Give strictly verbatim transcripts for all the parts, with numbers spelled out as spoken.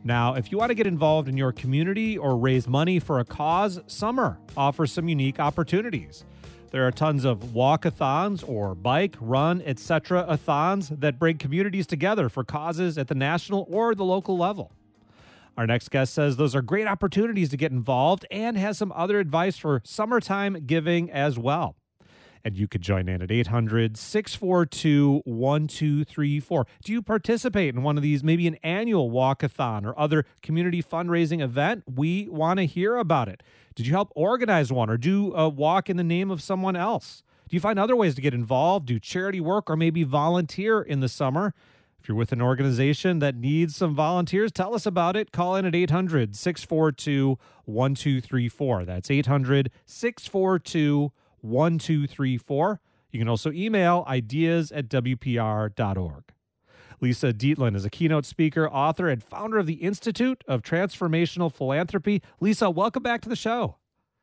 Now, if you want to get involved in your community or raise money for a cause, summer offers some unique opportunities. There are tons of walkathons or bike, run, et cetera athons that bring communities together for causes at the national or the local level. Our next guest says those are great opportunities to get involved and has some other advice for summertime giving as well. And you could join in at eight hundred, six four two, one two three four. Do you participate in one of these, maybe an annual walkathon or other community fundraising event? We want to hear about it. Did you help organize one or do a walk in the name of someone else? Do you find other ways to get involved, do charity work, or maybe volunteer in the summer? If you're with an organization that needs some volunteers, tell us about it. Call in at eight hundred, six four two, one two three four. That's eight hundred, six four two, one two three four. You can also email ideas at w p r dot org. Lisa Dietland is a keynote speaker, author, and founder of the Institute of Transformational Philanthropy. Lisa, welcome back to the show.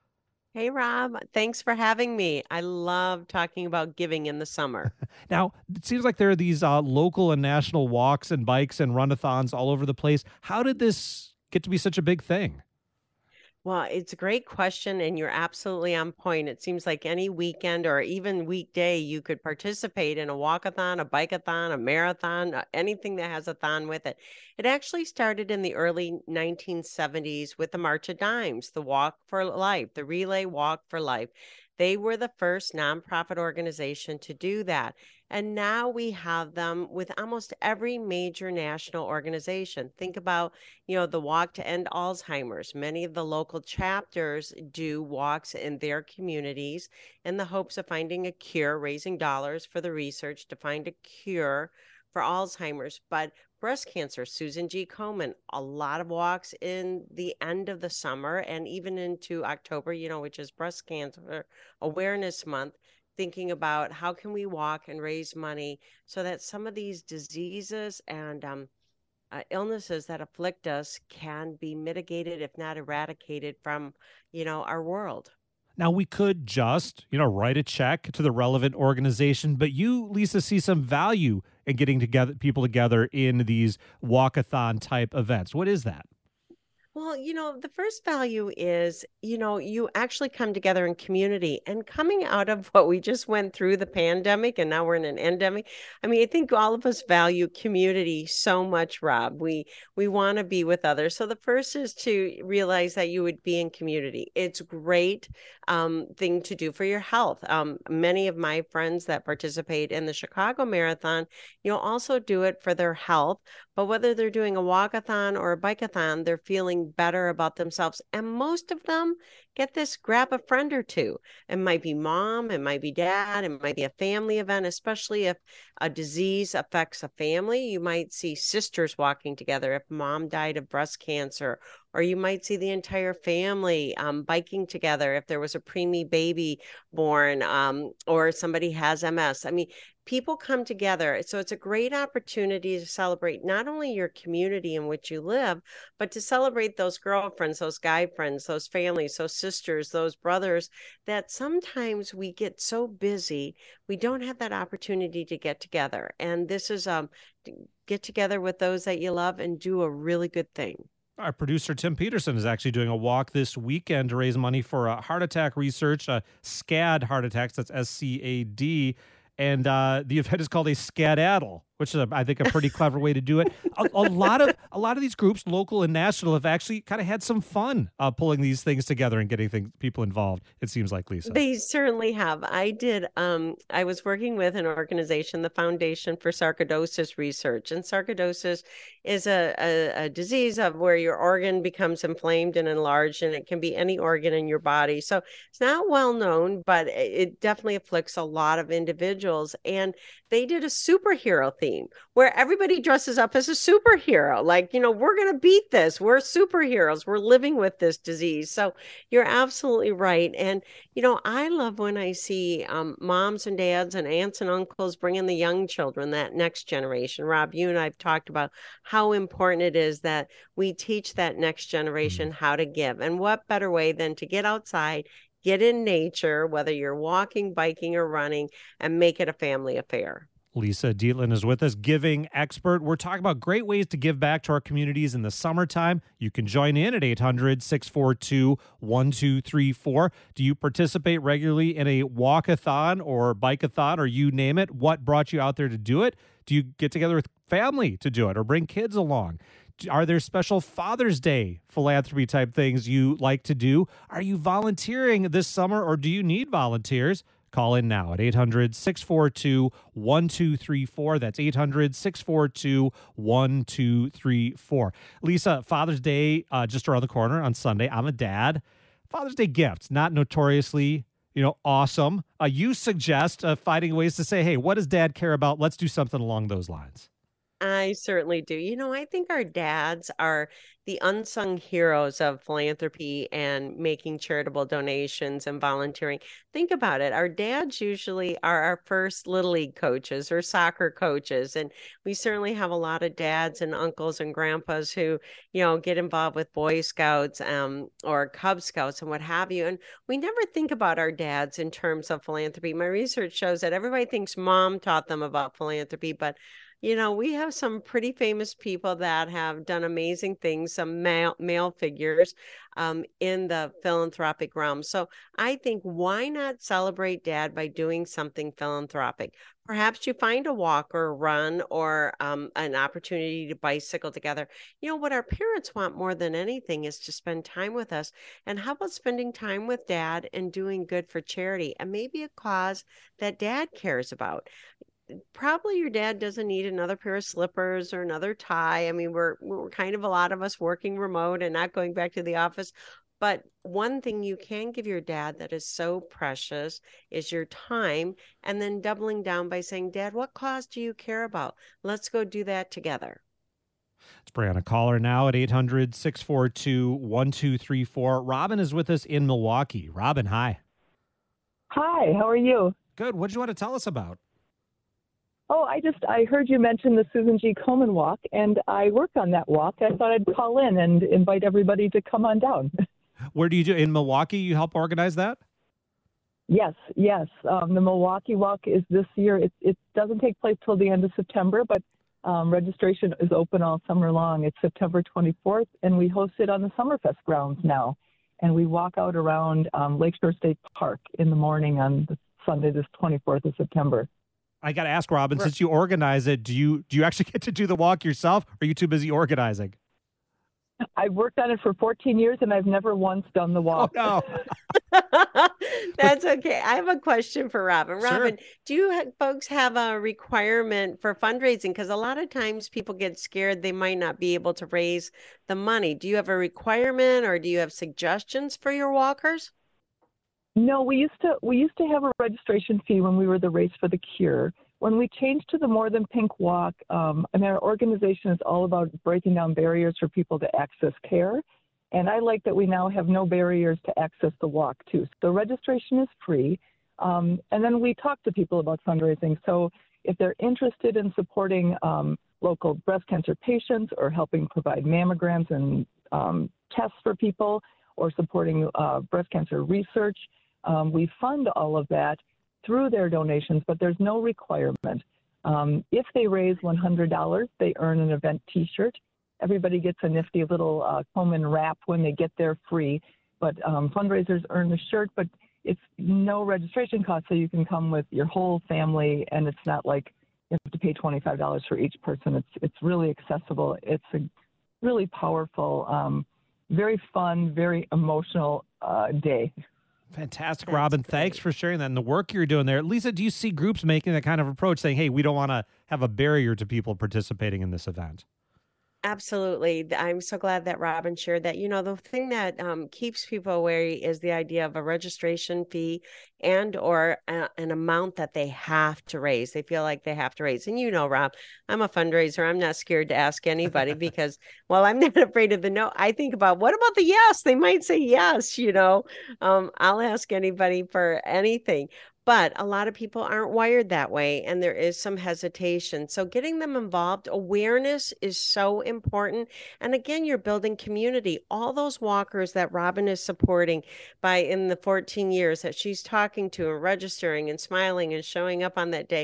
Hey, Rob. Thanks for having me. I love talking about giving in the summer. Now, it seems like there are these uh, local and national walks and bikes and runathons all over the place. How did this get to be such a big thing? Well, it's a great question, and you're absolutely on point. It seems like any weekend or even weekday, you could participate in a walkathon, a bikeathon, a marathon, uh, anything that has a thon with it. It actually started in the early nineteen seventies with the March of Dimes, the Walk for Life, the Relay Walk for Life. They were the first nonprofit organization to do that. And now we have them with almost every major national organization. Think about, you know, the Walk to End Alzheimer's. Many of the local chapters do walks in their communities in the hopes of finding a cure, raising dollars for the research to find a cure for Alzheimer's. But breast cancer, Susan G. Komen, a lot of walks in the end of the summer and even into October, you know, which is Breast Cancer Awareness Month, thinking about how can we walk and raise money so that some of these diseases and um, uh, illnesses that afflict us can be mitigated, if not eradicated from, you know, our world. Now, we could just, you know, write a check to the relevant organization, but you, Lisa, see some value in getting together people together in these walkathon type events. What is that? Well, you know, the first value is, you know, you actually come together in community, and coming out of what we just went through, the pandemic, and now we're in an endemic. I mean, I think all of us value community so much, Rob. We we want to be with others. So the first is to realize that you would be in community. It's a great um, thing to do for your health. Um, many of my friends that participate in the Chicago Marathon, you know, also do it for their health. But whether they're doing a walkathon or a bikeathon, they're feeling better about themselves. And most of them, get this, grab a friend or two. It might be mom, it might be dad, it might be a family event, especially if a disease affects a family. You might see sisters walking together if mom died of breast cancer, or you might see the entire family um, biking together if there was a preemie baby born, um, or somebody has M S. I mean, people come together. So it's a great opportunity to celebrate not only your community in which you live, but to celebrate those girlfriends, those guy friends, those families, those sisters, those brothers, that sometimes we get so busy, we don't have that opportunity to get together. And this is um get together with those that you love and do a really good thing. Our producer, Tim Peterson, is actually doing a walk this weekend to raise money for uh, heart attack research, uh, SCAD heart attacks, that's S C A D. And uh, the event is called a Scadaddle, which is, a, I think, a pretty clever way to do it. A, a lot of a lot of these groups, local and national, have actually kind of had some fun uh, pulling these things together and getting things, people involved. It seems like, Lisa. They certainly have. I did. Um, I was working with an organization, the Foundation for Sarcoidosis Research, and sarcoidosis is a, a, a disease of where your organ becomes inflamed and enlarged, and it can be any organ in your body. So it's not well known, but it definitely afflicts a lot of individuals. And they did a superhero theme where everybody dresses up as a superhero. Like, you know, we're going to beat this. We're superheroes. We're living with this disease. So you're absolutely right. And, you know, I love when I see um, moms and dads and aunts and uncles bringing the young children, that next generation. Rob, you and I have talked about how important it is that we teach that next generation how to give. And what better way than to get outside, get in nature, whether you're walking, biking, or running, and make it a family affair. Lisa Dietland is with us, giving expert. We're talking about great ways to give back to our communities in the summertime. You can join in at eight hundred, six four two, one two three four. Do you participate regularly in a walkathon or bikeathon or you name it? What brought you out there to do it? Do you get together with family to do it or bring kids along? Are there special Father's Day philanthropy type things you like to do? Are you volunteering this summer or do you need volunteers? Call in now at eight hundred, six four two, one two three four. That's eight hundred, six four two, one two three four. Lisa, Father's Day uh, just around the corner on Sunday. I'm a dad. Father's Day gifts, not notoriously, you know, awesome. Uh, you suggest uh, finding ways to say, hey, what does dad care about? Let's do something along those lines. I certainly do. You know, I think our dads are the unsung heroes of philanthropy and making charitable donations and volunteering. Think about it. Our dads usually are our first Little League coaches or soccer coaches. And we certainly have a lot of dads and uncles and grandpas who, you know, get involved with Boy Scouts um, or Cub Scouts and what have you. And we never think about our dads in terms of philanthropy. My research shows that everybody thinks mom taught them about philanthropy, but you know, we have some pretty famous people that have done amazing things, some male, male figures um, in the philanthropic realm. So I think why not celebrate dad by doing something philanthropic? Perhaps you find a walk or a run or um, an opportunity to bicycle together. You know, what our parents want more than anything is to spend time with us. And how about spending time with dad and doing good for charity and maybe a cause that dad cares about? Probably your dad doesn't need another pair of slippers or another tie. I mean, we're we're kind of a lot of us working remote and not going back to the office. But one thing you can give your dad that is so precious is your time, and then doubling down by saying, Dad, what cause do you care about? Let's go do that together. Let's bring on a caller now at eight hundred, six four two, one two three four. Robin is with us in Milwaukee. Robin, hi. Hi, how are you? Good. What did you want to tell us about? Oh, I just, I heard you mention the Susan G. Komen walk, and I work on that walk. I thought I'd call in and invite everybody to come on down. Where do you do, in Milwaukee, you help organize that? Yes, yes. Um, the Milwaukee walk is this year. It, it doesn't take place till the end of September, but um, registration is open all summer long. It's September twenty-fourth, and we host it on the Summerfest grounds now. And we walk out around um, Lakeshore State Park in the morning on the Sunday, this twenty-fourth of September. I got to ask, Robin, since you organize it, do you do you actually get to do the walk yourself, or are you too busy organizing? I've worked on it for fourteen years, and I've never once done the walk. Oh, no. That's okay. I have a question for Robin. Robin, Sure. do you ha- folks have a requirement for fundraising? Because a lot of times people get scared they might not be able to raise the money. Do you have a requirement, or do you have suggestions for your walkers? No, we used to we used to have a registration fee when we were the Race for the Cure. When we changed to the More Than Pink Walk, um, I mean, our organization is all about breaking down barriers for people to access care. And I like that we now have no barriers to access the walk, too. So registration is free. Um, and then we talk to people about fundraising. So if they're interested in supporting um, local breast cancer patients or helping provide mammograms and um, tests for people or supporting uh, breast cancer research, um, we fund all of that through their donations, but there's no requirement. Um, if they raise one hundred dollars, they earn an event T-shirt. Everybody gets a nifty little uh, Komen wrap when they get there free, but um, fundraisers earn the shirt, but it's no registration cost, so you can come with your whole family, and it's not like you have to pay twenty-five dollars for each person. It's it's really accessible. It's a really powerful, um, very fun, very emotional uh, day. Fantastic, That's Robin. great. Thanks for sharing that and the work you're doing there. Lisa, do you see groups making that kind of approach, saying, hey, we don't want to have a barrier to people participating in this event? Absolutely. I'm so glad that Robin shared that. You know, the thing that um, keeps people wary is the idea of a registration fee and or a, an amount that they have to raise. They feel like they have to raise. And you know, Rob, I'm a fundraiser. I'm not scared to ask anybody because, well, I'm not afraid of the no. I think about, what about the yes? They might say yes, you know. Um, I'll ask anybody for anything. But a lot of people aren't wired that way, and there is some hesitation. So getting them involved, awareness is so important. And again, you're building community. All those walkers that Robin is supporting by in the fourteen years that she's talking to and registering and smiling and showing up on that day,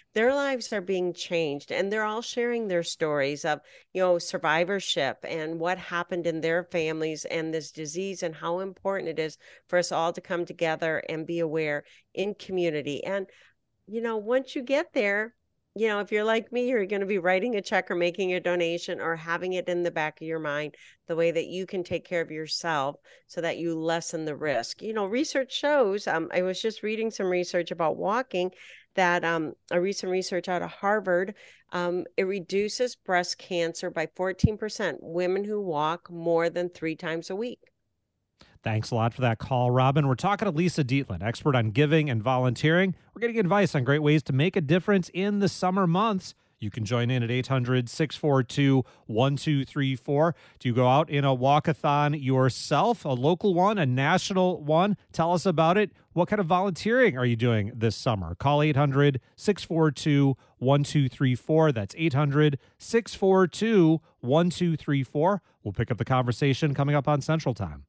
their lives are being changed, and they're all sharing their stories of, you know, survivorship and what happened in their families and this disease, and how important it is for us all to come together and be aware in community. And, you know, once you get there, you know, if you're like me, you're going to be writing a check or making a donation or having it in the back of your mind, the way that you can take care of yourself so that you lessen the risk. You know, research shows, um, I was just reading some research about walking, that um, a recent research out of Harvard, um, it reduces breast cancer by fourteen percent, women who walk more than three times a week. Thanks a lot for that call, Robin. We're talking to Lisa Dietland, expert on giving and volunteering. We're getting advice on great ways to make a difference in the summer months. You can join in at eight hundred, six four two, one two three four. Do you go out in a walkathon yourself, a local one, a national one? Tell us about it. What kind of volunteering are you doing this summer? Call eight hundred, six four two, one two three four. That's eight hundred, six four two, one two three four. We'll pick up the conversation coming up on Central Time.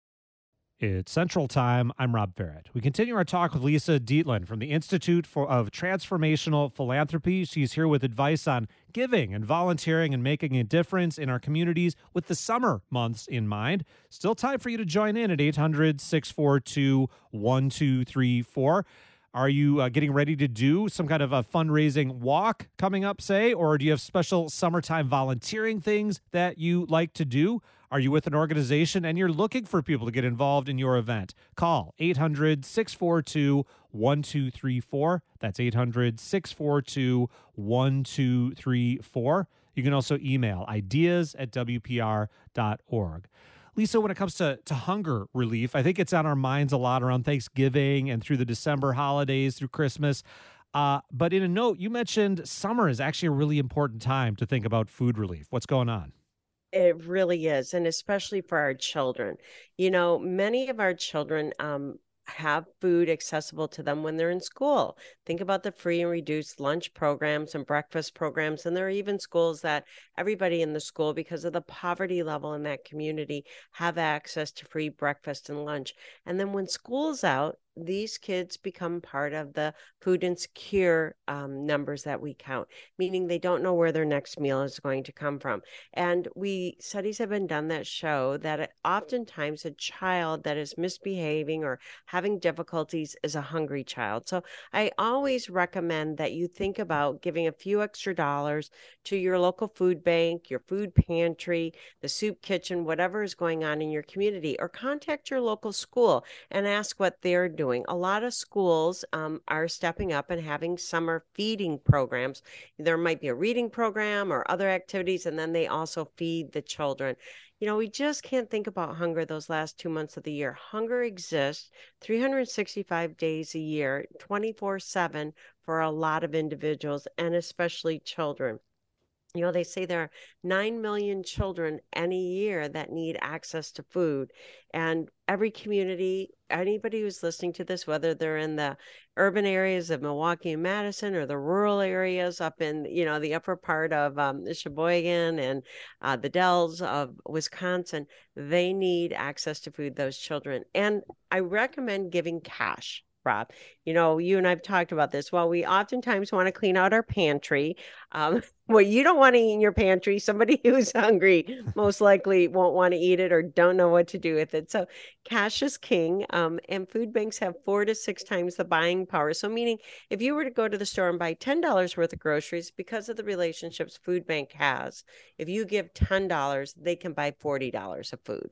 It's Central Time. I'm Rob Barrett. We continue our talk with Lisa Dietland from the Institute for, of Transformational Philanthropy. She's here with advice on giving and volunteering and making a difference in our communities with the summer months in mind. Still time for you to join in at eight hundred, six four two, one two three four. Are you uh, getting ready to do some kind of a fundraising walk coming up, say, or do you have special summertime volunteering things that you like to do? Are you with an organization and you're looking for people to get involved in your event? Call eight hundred, six four two, one two three four. That's eight hundred, six four two, one two three four. You can also email ideas at w p r dot org. Lisa, when it comes to, to hunger relief, I think it's on our minds a lot around Thanksgiving and through the December holidays, through Christmas. Uh, but in a note, you mentioned summer is actually a really important time to think about food relief. What's going on? It really is, and especially for our children. You know, many of our children um, have food accessible to them when they're in school. Think about the free and reduced lunch programs and breakfast programs. And there are even schools that everybody in the school, because of the poverty level in that community, have access to free breakfast and lunch. And then when school's out, these kids become part of the food insecure um, numbers that we count, meaning they don't know where their next meal is going to come from. And we studies have been done that show that oftentimes a child that is misbehaving or having difficulties is a hungry child. So I always recommend that you think about giving a few extra dollars to your local food bank, your food pantry, the soup kitchen, whatever is going on in your community, or contact your local school and ask what they're doing. A lot of schools um, are stepping up and having summer feeding programs. There might be a reading program or other activities, and then they also feed the children. You know, we just can't think about hunger those last two months of the year. Hunger exists three hundred sixty-five days a year, twenty-four seven for a lot of individuals, and especially children. You know, they say there are nine million children any year that need access to food. And every community, anybody who's listening to this, whether they're in the urban areas of Milwaukee and Madison or the rural areas up in, you know, the upper part of um, Sheboygan and uh, the Dells of Wisconsin, they need access to food, those children. And I recommend giving cash. Rob, you know, you and I've talked about this. While we oftentimes want to clean out our pantry, um, what you don't want to eat in your pantry, somebody who's hungry most likely won't want to eat it or don't know what to do with it. So cash is king, um, and food banks have four to six times the buying power. So meaning if you were to go to the store and buy ten dollars worth of groceries, because of the relationships food bank has, if you give ten dollars, they can buy forty dollars of food.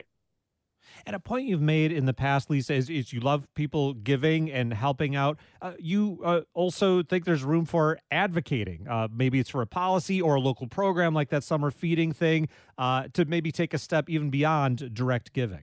And a point you've made in the past, Lisa, is, is you love people giving and helping out. Uh, you uh, also think there's room for advocating. Uh, maybe it's for a policy or a local program like that summer feeding thing uh, to maybe take a step even beyond direct giving.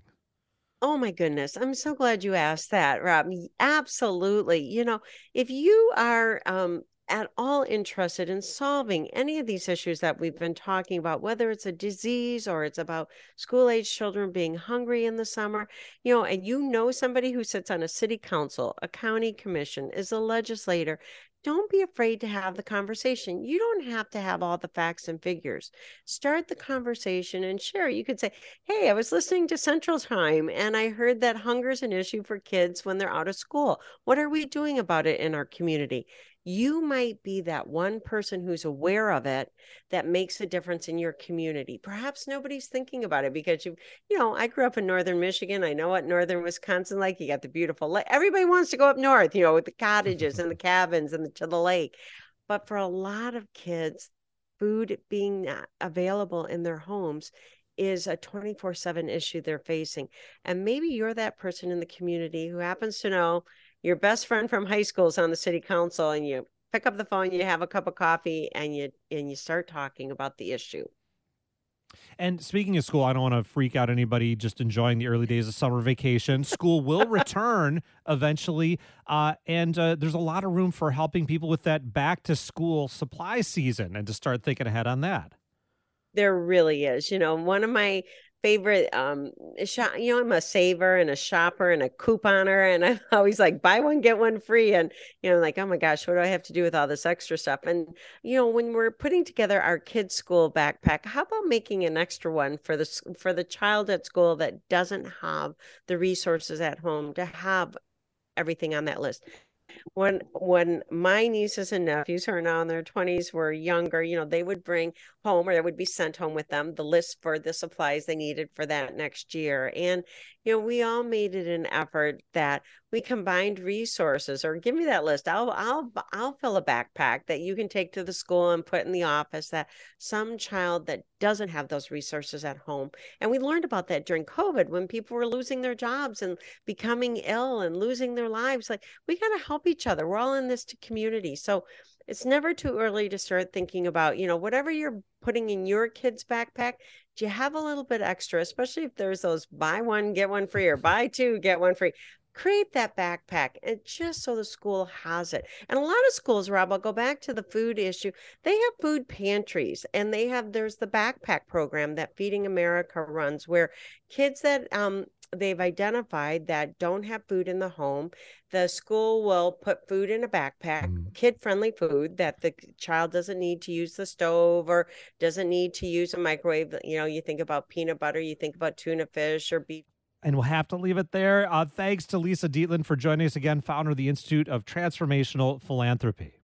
Oh my goodness. I'm so glad you asked that, Rob. Absolutely. You know, if you are um, at all interested in solving any of these issues that we've been talking about, whether it's a disease or it's about school-age children being hungry in the summer, you know, and you know somebody who sits on a city council, a county commission, is a legislator, don't be afraid to have the conversation. You don't have to have all the facts and figures. Start the conversation and share. You could say, hey, I was listening to Central Time and I heard that hunger is an issue for kids when they're out of school. What are we doing about it in our community? you might be that one person who's aware of it that makes a difference in your community. Perhaps nobody's thinking about it because you, you know, I grew up in northern Michigan. I know what northern Wisconsin like. You got the beautiful lake. Everybody wants to go up north, you know, with the cottages and the cabins and the, to the lake. But for a lot of kids, food being not available in their homes is a twenty-four seven issue they're facing. And maybe you're that person in the community who happens to know your best friend from high school is on the city council, and you pick up the phone, you have a cup of coffee, and you and you start talking about the issue. And speaking of school, I don't want to freak out anybody just enjoying the early days of summer vacation. School will return eventually, uh, and uh, there's a lot of room for helping people with that back-to-school supply season and to start thinking ahead on that. There really is. You know, one of my favorite, um, shop, you know, I'm a saver and a shopper and a couponer, and I'm always like, buy one, get one free. And, you know, like, oh my gosh, what do I have to do with all this extra stuff? And, you know, when we're putting together our kids' school backpack, how about making an extra one for the, for the child at school that doesn't have the resources at home to have everything on that list? When when my nieces and nephews who are now in their twenties were younger, you know, they would bring home, or they would be sent home with them, the list for the supplies they needed for that next year. And, you know, we all made it an effort that we combined resources, or give me that list. I'll I'll I'll fill a backpack that you can take to the school and put in the office, that some child that doesn't have those resources at home. And we learned about that during COVID when people were losing their jobs and becoming ill and losing their lives. Like, we got to help each other. We're all in this community. So it's never too early to start thinking about, you know, whatever you're putting in your kid's backpack, do you have a little bit extra, especially if there's those buy one, get one free, or buy two, get one free. Create that backpack, and just so the school has it. And a lot of schools, Rob, I'll go back to the food issue. They have food pantries, and they have, there's the backpack program that Feeding America runs, where kids that um, they've identified that don't have food in the home, the school will put food in a backpack, mm. kid-friendly food that the child doesn't need to use the stove or doesn't need to use a microwave. You know, you think about peanut butter, you think about tuna fish or beef. And we'll have to leave it there. Uh, thanks to Lisa Dietland for joining us again, founder of the Institute of Transformational Philanthropy.